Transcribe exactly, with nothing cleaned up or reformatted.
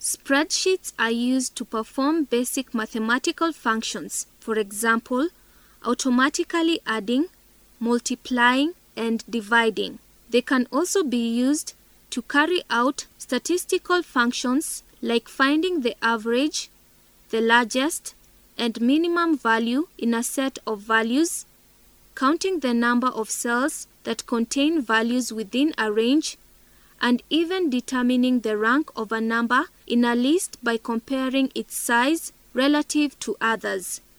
Spreadsheets are used to perform basic mathematical functions, for example, automatically adding, multiplying, and dividing. They can also be used to carry out statistical functions like finding the average, the largest, and minimum value in a set of values, counting the number of cells that contain values within a range, and even determining the rank of a number in a list by comparing its size relative to others.